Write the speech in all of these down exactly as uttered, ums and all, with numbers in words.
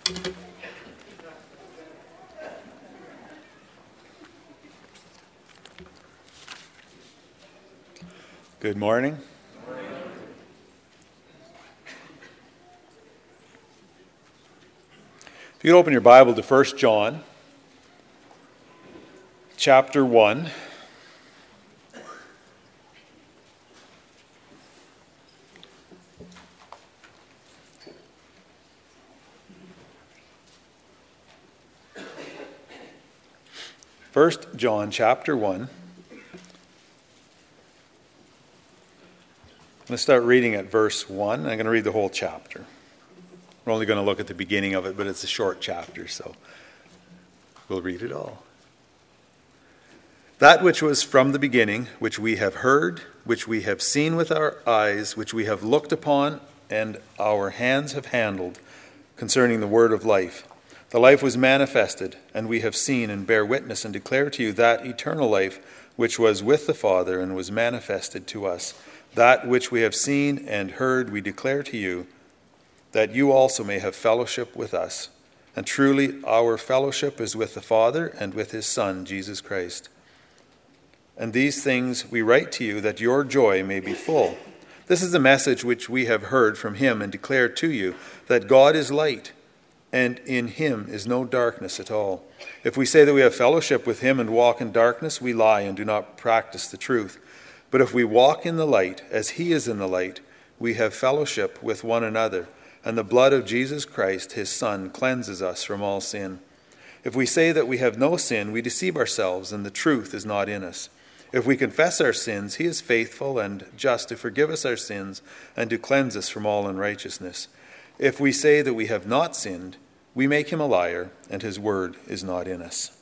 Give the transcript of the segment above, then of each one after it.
Good morning. If you could open your Bible to First John, chapter one. First John, chapter one. I'm going to start reading at verse one. I'm going to read the whole chapter. We're only going to look at the beginning of it, but it's a short chapter, so we'll read it all. That which was from the beginning, which we have heard, which we have seen with our eyes, which we have looked upon, and our hands have handled, concerning the word of life. The life was manifested, and we have seen and bear witness and declare to you that eternal life which was with the Father and was manifested to us. That which we have seen and heard we declare to you, that you also may have fellowship with us. And truly our fellowship is with the Father and with his Son, Jesus Christ. And these things we write to you, that your joy may be full. This is the message which we have heard from him and declare to you, that God is light, and in him is no darkness at all. If we say that we have fellowship with him and walk in darkness, we lie and do not practice the truth. But if we walk in the light, as he is in the light, we have fellowship with one another, and the blood of Jesus Christ, his Son, cleanses us from all sin. If we say that we have no sin, we deceive ourselves, and the truth is not in us. If we confess our sins, he is faithful and just to forgive us our sins and to cleanse us from all unrighteousness. If we say that we have not sinned, we make him a liar, and his word is not in us.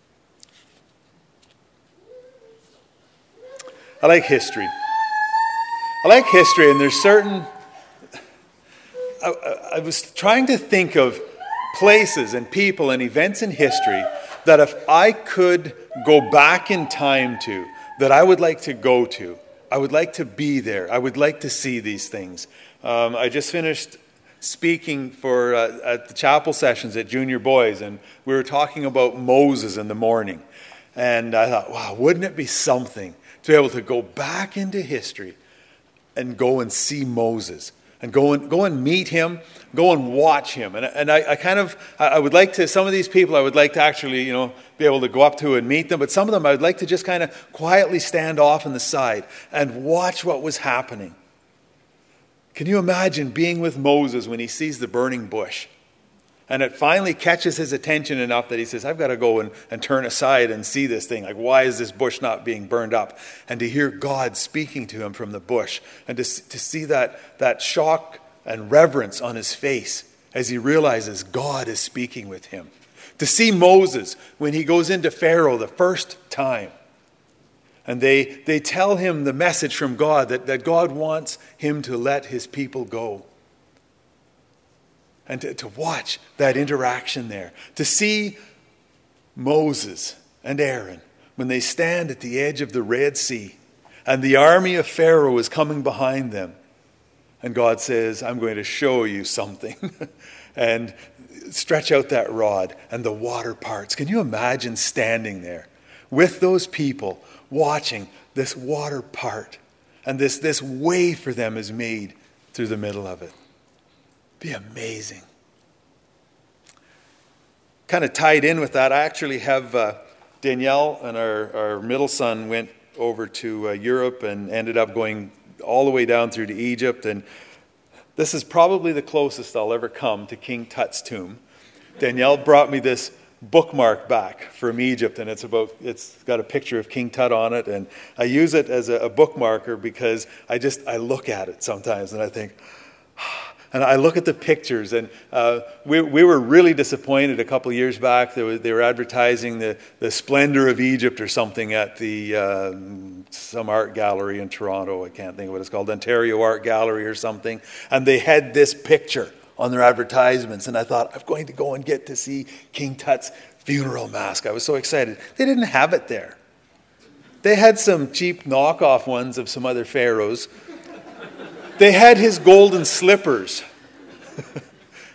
I like history. I like history, and there's certain... I, I was trying to think of places and people and events in history that if I could go back in time to, that I would like to go to. I would like to be there. I would like to see these things. Um, I just finished speaking for uh, at the chapel sessions at Junior Boys, and we were talking about Moses in the morning. And I thought, wow, wouldn't it be something to be able to go back into history and go and see Moses? And go and go and meet him, go and watch him. And, and I, I kind of, I would like to, some of these people I would like to actually, you know, be able to go up to and meet them. But some of them I would like to just kind of quietly stand off on the side and watch what was happening. Can you imagine being with Moses when he sees the burning bush? And it finally catches his attention enough that he says, I've got to go and, and turn aside and see this thing. Like, why is this bush not being burned up? And to hear God speaking to him from the bush. And to, to see that, that shock and reverence on his face as he realizes God is speaking with him. To see Moses when he goes into Pharaoh the first time. And they, they tell him the message from God that, that God wants him to let his people go. And to, to watch that interaction there. To see Moses and Aaron when they stand at the edge of the Red Sea and the army of Pharaoh is coming behind them. And God says, I'm going to show you something. And stretch out that rod and the water parts. Can you imagine standing there with those people watching this water part? And this, this way for them is made through the middle of it. Be amazing. Kind of tied in with that, I actually have uh, Danielle and our, our middle son went over to uh, Europe and ended up going all the way down through to Egypt. And this is probably the closest I'll ever come to King Tut's tomb. Danielle brought me this bookmark back from Egypt, and it's about it's got a picture of King Tut on it, and I use it as a, a bookmarker because I just I look at it sometimes and I think. And I look at the pictures, and uh, we, we were really disappointed a couple of years back. They were, they were advertising the, the splendor of Egypt or something at the uh, some art gallery in Toronto. I can't think of what it's called, Ontario Art Gallery or something. And they had this picture on their advertisements, and I thought, I'm going to go and get to see King Tut's funeral mask. I was so excited. They didn't have it there. They had some cheap knockoff ones of some other pharaohs. They had his golden slippers.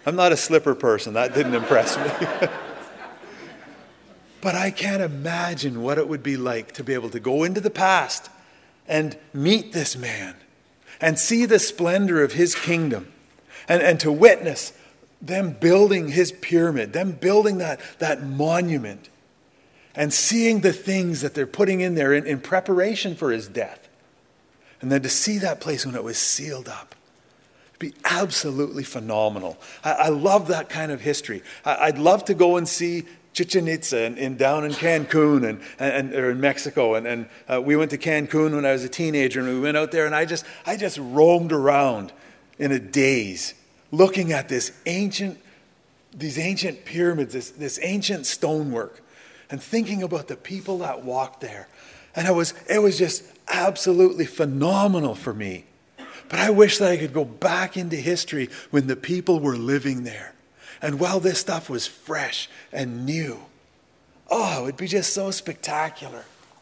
I'm not a slipper person. That didn't impress me. But I can't imagine what it would be like to be able to go into the past and meet this man and see the splendor of his kingdom and, and to witness them building his pyramid, them building that, that monument and seeing the things that they're putting in there in, in preparation for his death. And then to see that place when it was sealed up. It'd be absolutely phenomenal. I, I love that kind of history. I, I'd love to go and see Chichen Itza in, in down in Cancun and, and or in Mexico, and, and uh, we went to Cancun when I was a teenager, and we went out there, and I just I just roamed around in a daze, looking at this ancient, these ancient pyramids, this this ancient stonework, and thinking about the people that walked there, and it was it was just absolutely phenomenal for me. But I wish that I could go back into history when the people were living there. And while this stuff was fresh and new, oh, it would be just so spectacular.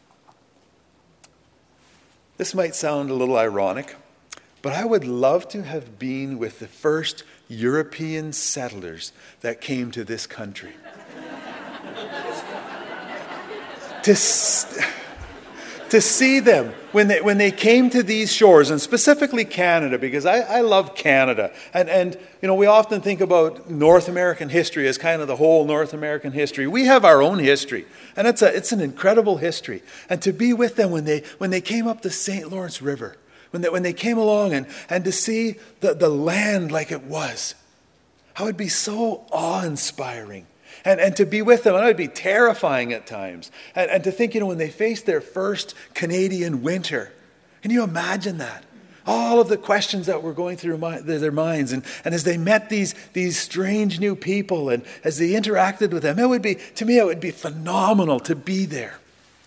This might sound a little ironic, but I would love to have been with the first European settlers that came to this country. to, to see them when they, when they came to these shores, and specifically Canada, because I, I love Canada. And, and, you know, we often think about North American history as kind of the whole North American history. We have our own history, and it's, a, it's an incredible history. And to be with them when they, when they came up the Saint Lawrence River, when they, when they came along, and, and to see the, the land like it was, how it would be so awe-inspiring. And, and to be with them, and it would be terrifying at times. And, and to think, you know, when they faced their first Canadian winter, can you imagine that? All of the questions that were going through my, their minds. And, and as they met these, these strange new people, and as they interacted with them, it would be, to me, it would be phenomenal to be there.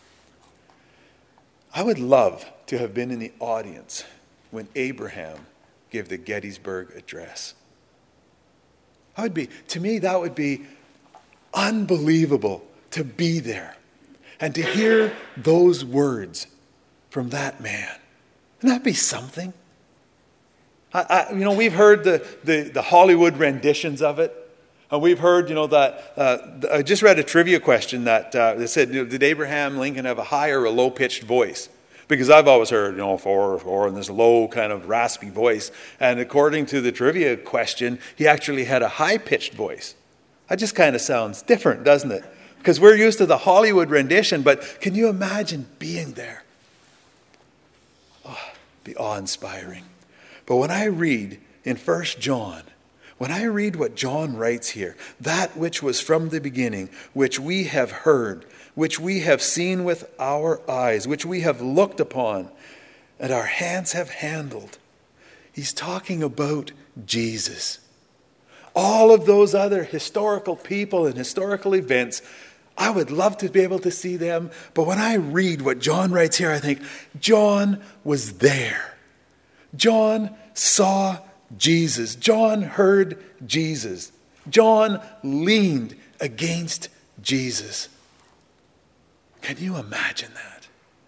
I would love to have been in the audience when Abraham gave the Gettysburg Address. I would be, to me, that would be unbelievable to be there and to hear those words from that man. Wouldn't that be something? I, I, you know, we've heard the, the, the Hollywood renditions of it. And we've heard, you know, that, uh, I just read a trivia question that, uh, that said, you know, did Abraham Lincoln have a high or a low-pitched voice? Because I've always heard, you know, four, four, and this low kind of raspy voice. And according to the trivia question, he actually had a high-pitched voice. That just kind of sounds different, doesn't it? Because we're used to the Hollywood rendition, but can you imagine being there? Oh, it'd be awe-inspiring. But when I read in First John, when I read what John writes here, that which was from the beginning, which we have heard, which we have seen with our eyes, which we have looked upon, and our hands have handled, he's talking about Jesus. All of those other historical people and historical events, I would love to be able to see them. But when I read what John writes here, I think, John was there. John saw Jesus. John heard Jesus. John leaned against Jesus. Can you imagine that?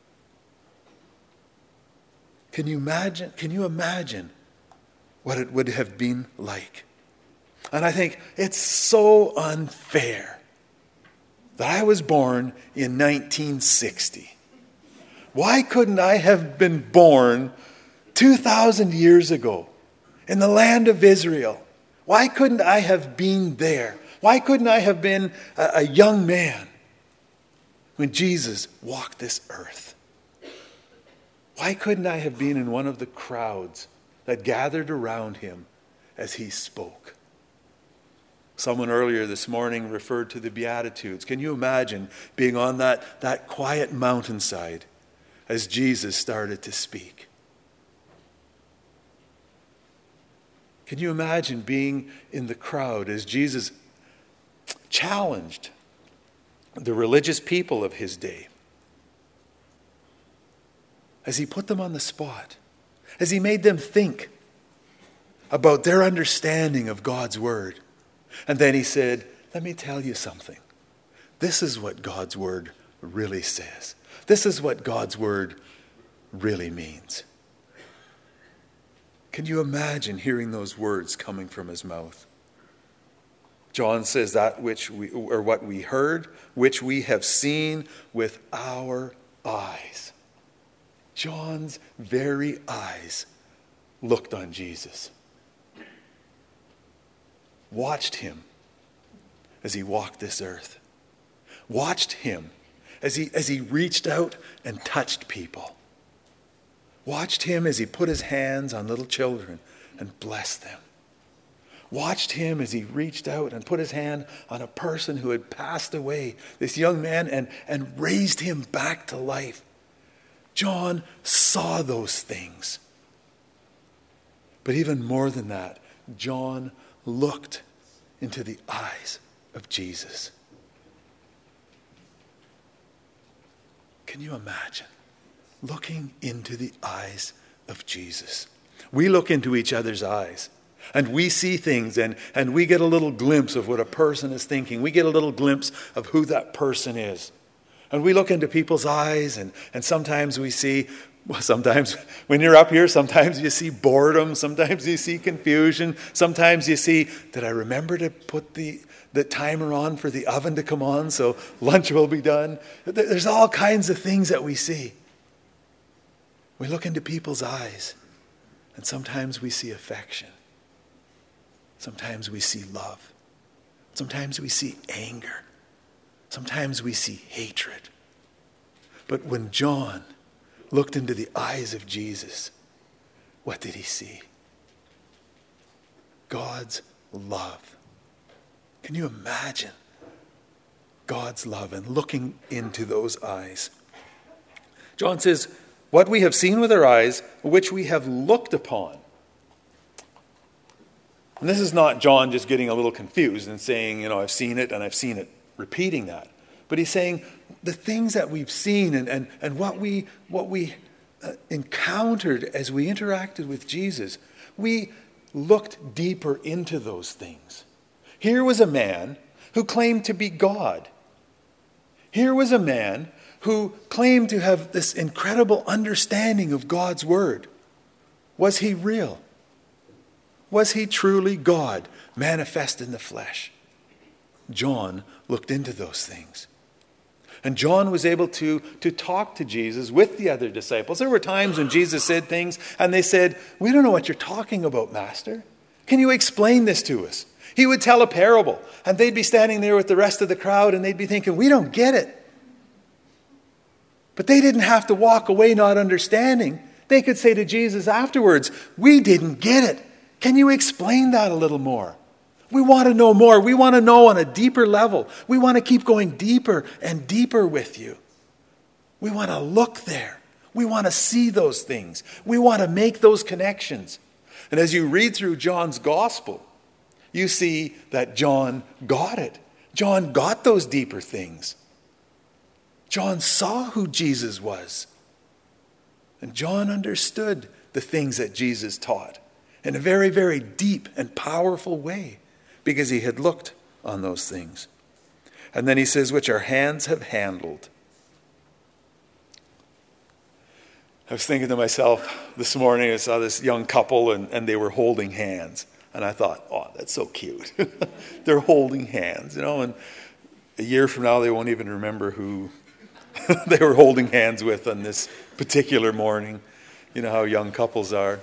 Can you imagine, can you imagine what it would have been like? And I think it's so unfair that I was born in nineteen sixty. Why couldn't I have been born two thousand years ago in the land of Israel? Why couldn't I have been there? Why couldn't I have been a, a young man when Jesus walked this earth? Why couldn't I have been in one of the crowds that gathered around him as he spoke? Someone earlier this morning referred to the Beatitudes. Can you imagine being on that, that quiet mountainside as Jesus started to speak? Can you imagine being in the crowd as Jesus challenged the religious people of his day? As he put them on the spot, as he made them think about their understanding of God's word. And then he said, let me tell you something. This is what God's word really says. This is what God's word really means. Can you imagine hearing those words coming from his mouth? John says that which we, or what we heard, which we have seen with our eyes. John's very eyes looked on Jesus, watched him as he walked this earth, watched him as he, as he reached out and touched people, watched him as he put his hands on little children and blessed them, watched him as he reached out and put his hand on a person who had passed away, this young man, and, and raised him back to life. John saw those things. But even more than that, John looked into the eyes of Jesus. Can you imagine looking into the eyes of Jesus? We look into each other's eyes and we see things, and, and we get a little glimpse of what a person is thinking. We get a little glimpse of who that person is. And we look into people's eyes, and, and sometimes we see, well, sometimes when you're up here, sometimes you see boredom, sometimes you see confusion, sometimes you see, did I remember to put the, the timer on for the oven to come on so lunch will be done? There's all kinds of things that we see. We look into people's eyes, and sometimes we see affection. Sometimes we see love. Sometimes we see anger. Sometimes we see hatred. But when John looked into the eyes of Jesus, what did he see? God's love. Can you imagine God's love and looking into those eyes? John says, what we have seen with our eyes, which we have looked upon. And this is not John just getting a little confused and saying, you know, I've seen it and I've seen it, repeating that. But he's saying the things that we've seen and, and, and what we, what we uh, encountered as we interacted with Jesus, we looked deeper into those things. Here was a man who claimed to be God. Here was a man who claimed to have this incredible understanding of God's word. Was he real? Was he truly God, manifest in the flesh? John looked into those things. And John was able to, to talk to Jesus with the other disciples. There were times when Jesus said things and they said, we don't know what you're talking about, Master. Can you explain this to us? He would tell a parable and they'd be standing there with the rest of the crowd and they'd be thinking, we don't get it. But they didn't have to walk away not understanding. They could say to Jesus afterwards, we didn't get it. Can you explain that a little more? We want to know more. We want to know on a deeper level. We want to keep going deeper and deeper with you. We want to look there. We want to see those things. We want to make those connections. And as you read through John's gospel, you see that John got it. John got those deeper things. John saw who Jesus was. And John understood the things that Jesus taught in a very, very deep and powerful way, because he had looked on those things. And then he says, which our hands have handled. I was thinking to myself this morning, I saw this young couple and, and they were holding hands. And I thought, oh, that's so cute. They're holding hands, you know, and a year from now they won't even remember who they were holding hands with on this particular morning. You know how young couples are.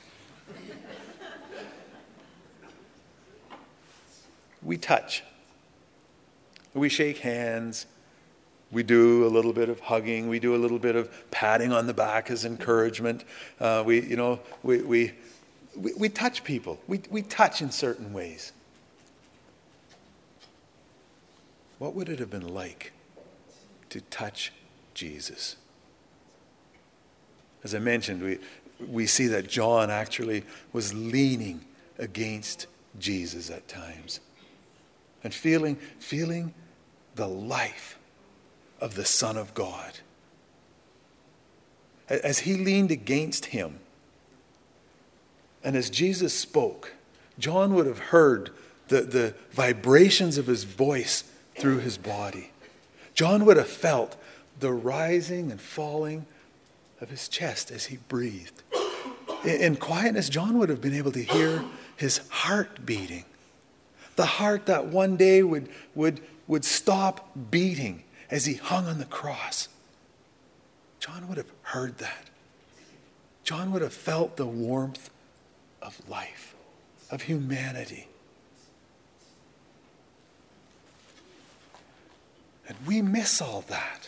We touch. We shake hands. We do a little bit of hugging. We do a little bit of patting on the back as encouragement. Uh, we, you know, we, we we we touch people. We we touch in certain ways. What would it have been like to touch Jesus? As I mentioned, we we see that John actually was leaning against Jesus at times. And feeling, feeling the life of the Son of God. As he leaned against him, and as Jesus spoke, John would have heard the, the vibrations of his voice through his body. John would have felt the rising and falling of his chest as he breathed. In, in quietness, John would have been able to hear his heart beating. The heart that one day would, would, would stop beating as he hung on the cross. John would have heard that. John would have felt the warmth of life, of humanity. And we miss all that.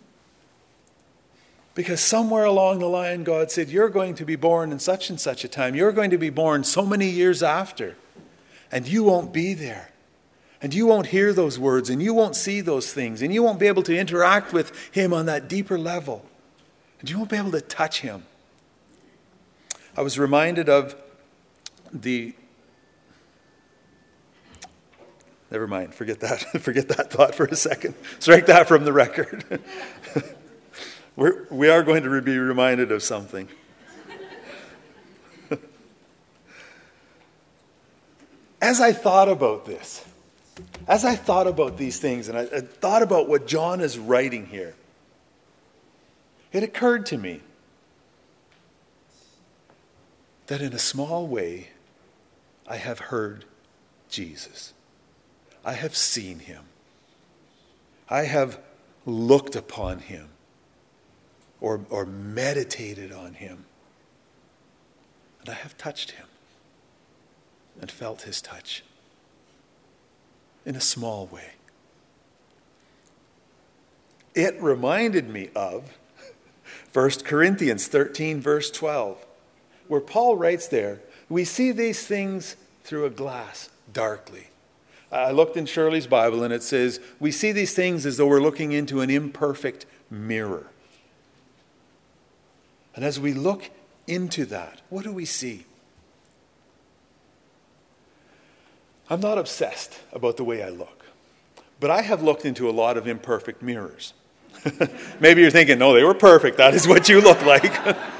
Because somewhere along the line, God said, you're going to be born in such and such a time. You're going to be born so many years after. And you won't be there. And you won't hear those words. And you won't see those things. And you won't be able to interact with him on that deeper level. And you won't be able to touch him. I was reminded of the... Never mind. Forget that. Forget that thought for a second. Strike that from the record. We're, we are going to be reminded of something. As I thought about this, as I thought about these things, and I, I thought about what John is writing here, it occurred to me that in a small way, I have heard Jesus. I have seen him. I have looked upon him. Or, or meditated on him. And I have touched him and felt his touch in a small way. It reminded me of First Corinthians thirteen, verse twelve, where Paul writes there, we see these things through a glass, darkly. I looked in Shirley's Bible and it says, we see these things as though we're looking into an imperfect mirror. And as we look into that, what do we see? I'm not obsessed about the way I look, but I have looked into a lot of imperfect mirrors. Maybe you're thinking, no, they were perfect. That is what you look like.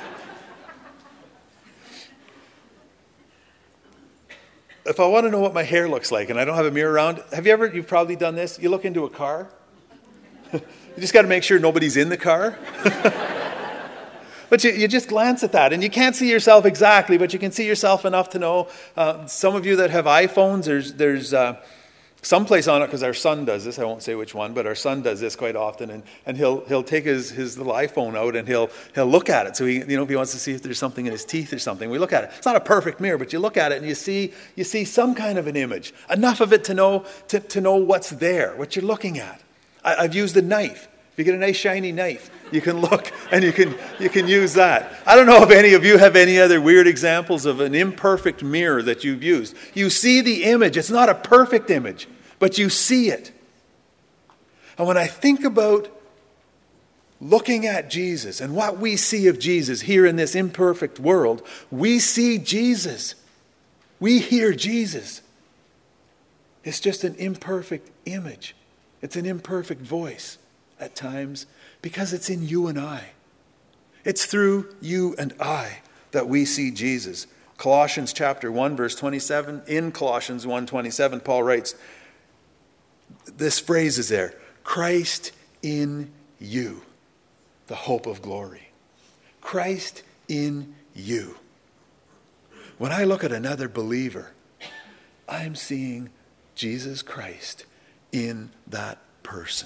If I want to know what my hair looks like and I don't have a mirror around, have you ever, you've probably done this, you look into a car. You just got to make sure nobody's in the car. But you, you just glance at that, and you can't see yourself exactly, but you can see yourself enough to know. Uh, some of you that have iPhones, there's there's uh, someplace on it, because our son does this. I won't say which one, but our son does this quite often, and, and he'll he'll take his, his little iPhone out and he'll he'll look at it. So he, you know, if he wants to see if there's something in his teeth or something, we look at it. It's not a perfect mirror, but you look at it and you see you see some kind of an image, enough of it to know to, to know what's there, what you're looking at. I, I've used a knife. If you get a nice shiny knife, you can look and you can you can use that. I don't know if any of you have any other weird examples of an imperfect mirror that you've used. You see the image. It's not a perfect image, but you see it. And when I think about looking at Jesus and what we see of Jesus here in this imperfect world, we see Jesus. We hear Jesus. It's just an imperfect image. It's an imperfect voice at times, because it's in you and I. It's through you and I that we see Jesus. Colossians chapter one, verse twenty-seven, in Colossians one twenty-seven, Paul writes, this phrase is there, Christ in you, the hope of glory. Christ in you. When I look at another believer, I'm seeing Jesus Christ in that person.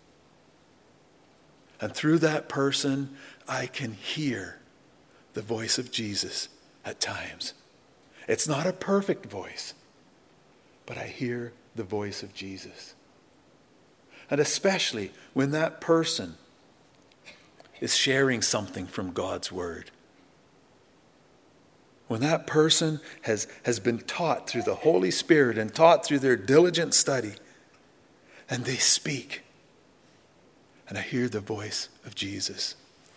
And through that person, I can hear the voice of Jesus at times. It's not a perfect voice, but I hear the voice of Jesus. And especially when that person is sharing something from God's word. When that person has, has been taught through the Holy Spirit and taught through their diligent study, and they speak, and I hear the voice of Jesus.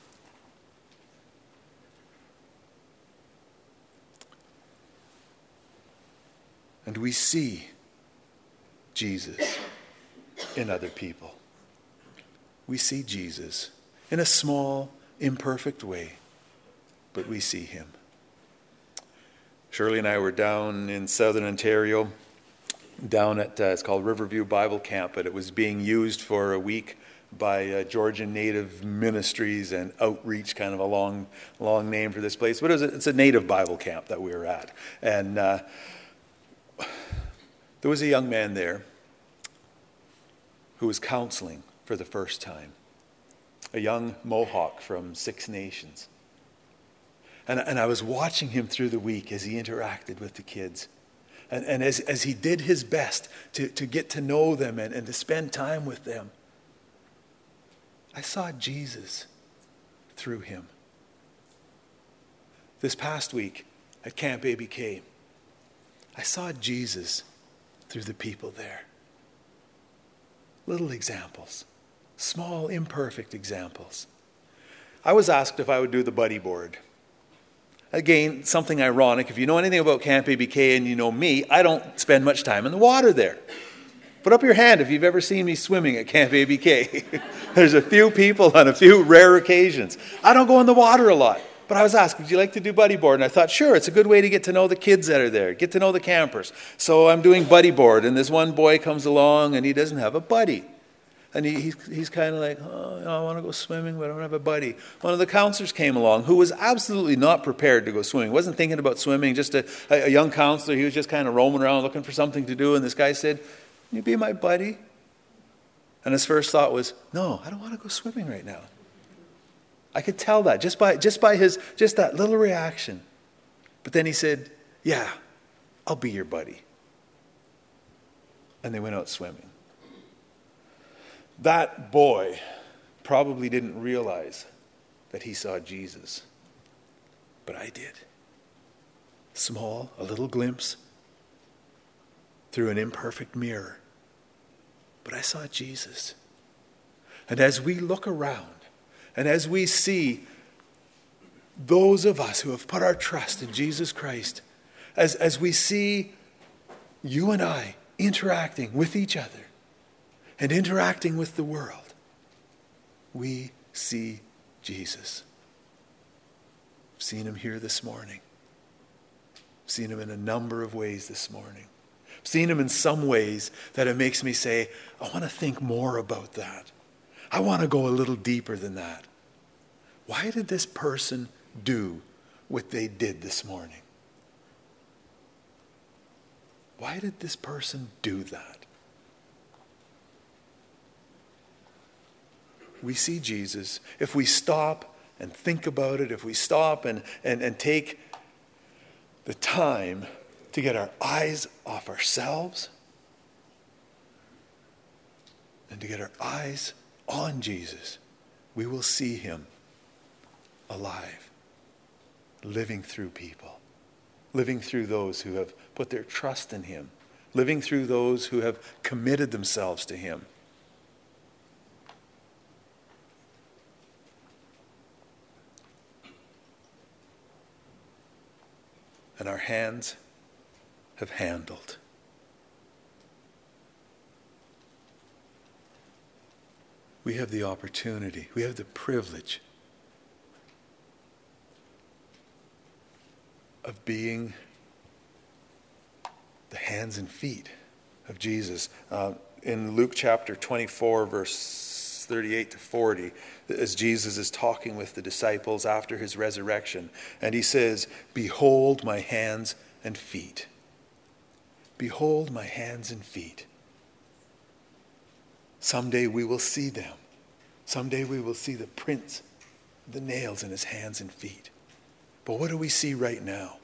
And we see Jesus in other people. We see Jesus in a small, imperfect way, but we see him. Shirley and I were down in southern Ontario, down at, uh, it's called Riverview Bible Camp, but it was being used for a week by uh, Georgian Native Ministries and Outreach, kind of a long, long name for this place. But it was a, it's a native Bible camp that we were at. And uh, There was a young man there who was counseling for the first time, a young Mohawk from Six Nations. And, and I was watching him through the week as he interacted with the kids. And, and as, as he did his best to, to get to know them and, and to spend time with them, I saw Jesus through him. This past week at Camp A B K, I saw Jesus through the people there. Little examples, small, imperfect examples. I was asked if I would do the buddy board. Again, something ironic. If you know anything about Camp A B K and you know me, I don't spend much time in the water there. Put up your hand if you've ever seen me swimming at Camp A B K. There's a few people on a few rare occasions. I don't go in the water a lot. But I was asked, would you like to do buddy board? And I thought, sure, it's a good way to get to know the kids that are there, get to know the campers. So I'm doing buddy board, and this one boy comes along, and he doesn't have a buddy. And he, he's, he's kind of like, oh, you know, I want to go swimming, but I don't have a buddy. One of the counselors came along who was absolutely not prepared to go swimming. He wasn't thinking about swimming, just a, a young counselor. He was just kind of roaming around looking for something to do. And this guy said, can you be my buddy? And his first thought was, no, I don't want to go swimming right now. I could tell that just by just by his just that little reaction. But then he said, yeah, I'll be your buddy. And they went out swimming. That boy probably didn't realize that he saw Jesus. But I did. Small, a little glimpse through an imperfect mirror. But I saw Jesus. And as we look around, and as we see those of us who have put our trust in Jesus Christ, as, as we see you and I interacting with each other and interacting with the world, we see Jesus. I've seen him here this morning. I've seen him in a number of ways this morning. I've seen him in some ways that it makes me say, I want to think more about that. I want to go a little deeper than that. Why did this person do what they did this morning? Why did this person do that? We see Jesus. If we stop and think about it, if we stop and, and, and take the time to get our eyes off ourselves and to get our eyes on Jesus, we will see him alive, living through people, living through those who have put their trust in him, living through those who have committed themselves to him. And our hands have handled. We have the opportunity, we have the privilege of being the hands and feet of Jesus. Uh, in Luke chapter twenty-four, verse thirty-eight to forty, as Jesus is talking with the disciples after his resurrection, and he says, behold my hands and feet. Behold my hands and feet. Someday we will see them. Someday we will see the prints, the nails in his hands and feet. But what do we see right now?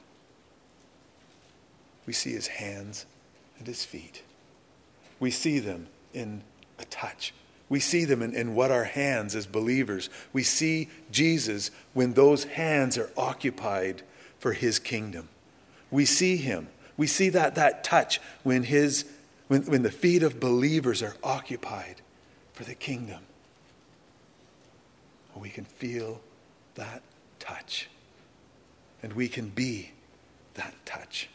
We see his hands and his feet. We see them in a touch. We see them in, in what our hands as believers. We see Jesus when those hands are occupied for his kingdom. We see him. We see that, that touch when his when, when the feet of believers are occupied for the kingdom. We can feel that touch. And we can be that touch.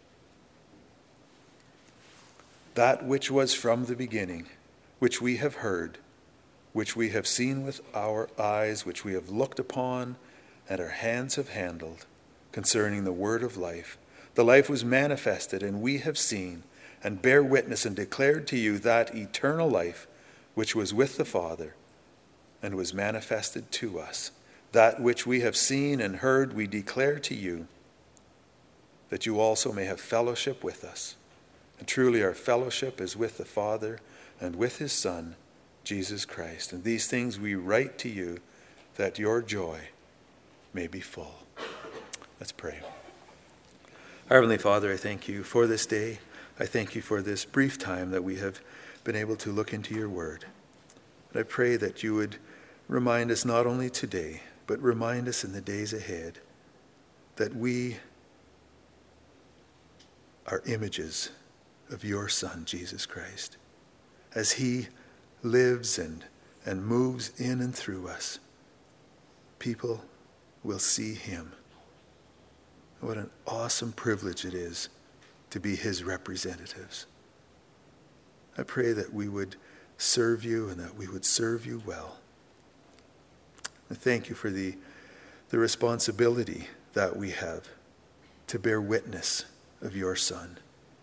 That which was from the beginning, which we have heard, which we have seen with our eyes, which we have looked upon, and our hands have handled, concerning the word of life. The life was manifested, and we have seen, and bear witness, and declared to you that eternal life, which was with the Father, and was manifested to us. That which we have seen and heard we declare to you, that you also may have fellowship with us. And truly our fellowship is with the Father and with his Son, Jesus Christ. And these things we write to you, that your joy may be full. Let's pray. Our Heavenly Father, I thank you for this day. I thank you for this brief time that we have been able to look into your word. And I pray that you would remind us not only today, but remind us in the days ahead that we are images of your Son, Jesus Christ. As he lives and, and moves in and through us, people will see him. What an awesome privilege it is to be his representatives. I pray that we would serve you and that we would serve you well. I thank you for the, the responsibility that we have to bear witness of your Son,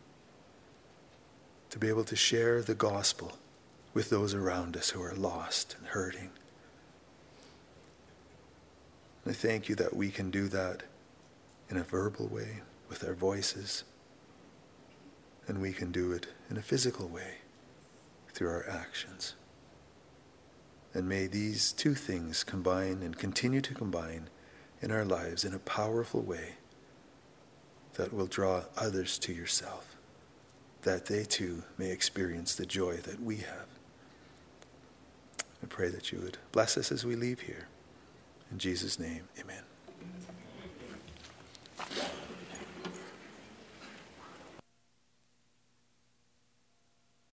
to be able to share the gospel with those around us who are lost and hurting. I thank you that we can do that in a verbal way with our voices, and we can do it in a physical way through our actions. And may these two things combine and continue to combine in our lives in a powerful way that will draw others to yourself, that they too may experience the joy that we have. I pray that you would bless us as we leave here. In Jesus' name, amen.